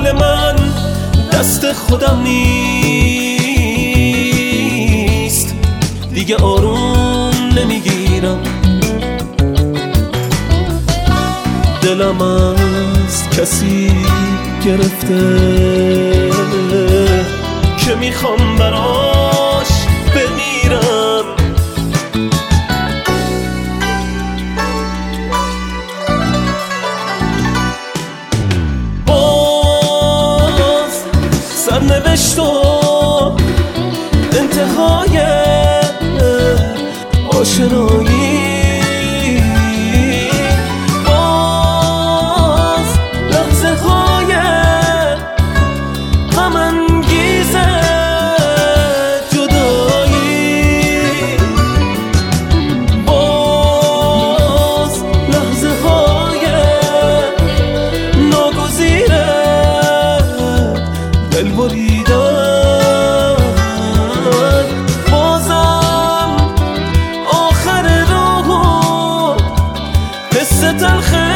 حال من دست خودم نیست، دیگه آروم نمیگیرم. دلم از کسی گرفته که میخوام براش بمیرم. باز سرنوشت و انتهای آشنایی، بازم آخر راه حس تلخه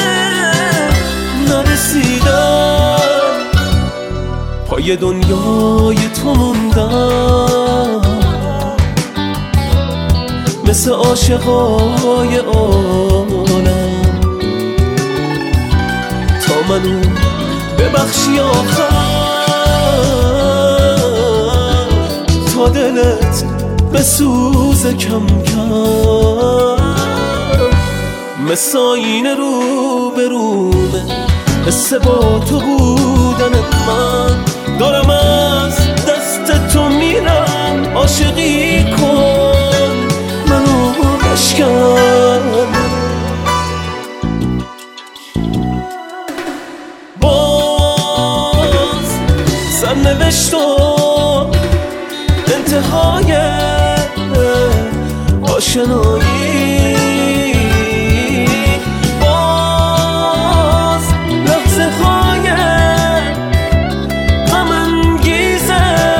نرسیدن، پای دنیای تو موندم مثل عاشقای عالم. تا منو ببخشی آخر، تا دلت بسوزه کم کم، مثل آینه رو به رومه حس با تو بودن من. دارم از دست تو میرم، عاشقی کن منو بشکن. باز سرنوشت و انتهای آشنایی، باز لحظه های غم انگیز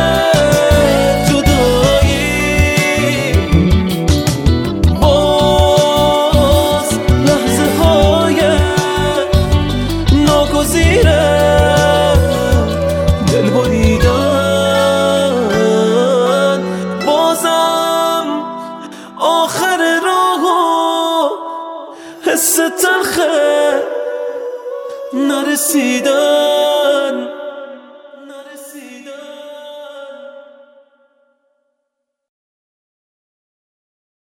جدایی، باز لحظه های ناگزیر دل بریدن. بازم آخر راه حس تلخه نرسیدن.